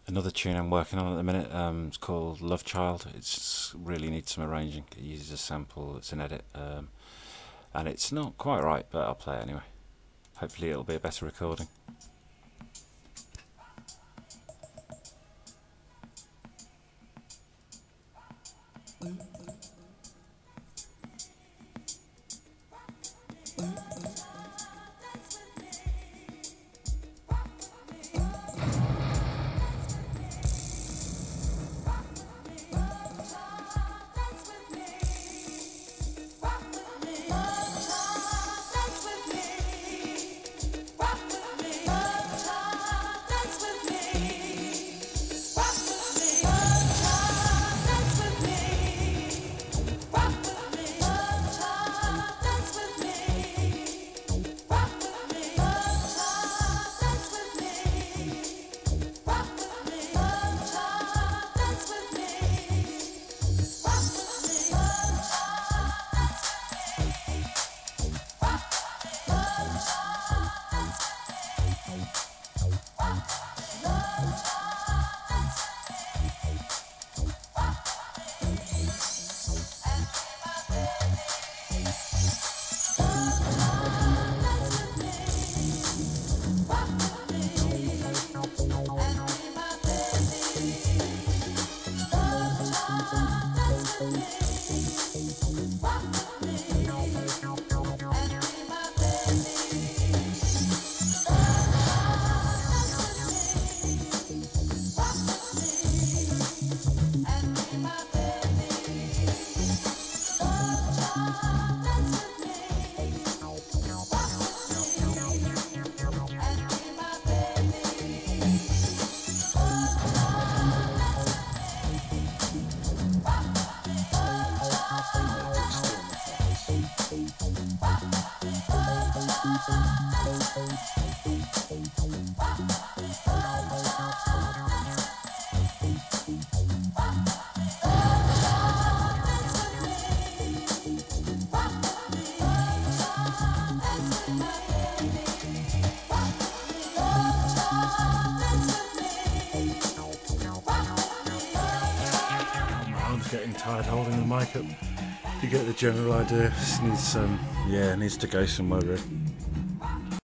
Another tune I'm working on at the minute. It's called Love Child. It's really needs some arranging. It uses a sample. It's an edit, and it's not quite right, but I'll play it anyway. Hopefully, it'll be a better recording. Getting tired holding the mic up. You get the general idea. This needs needs to go somewhere really.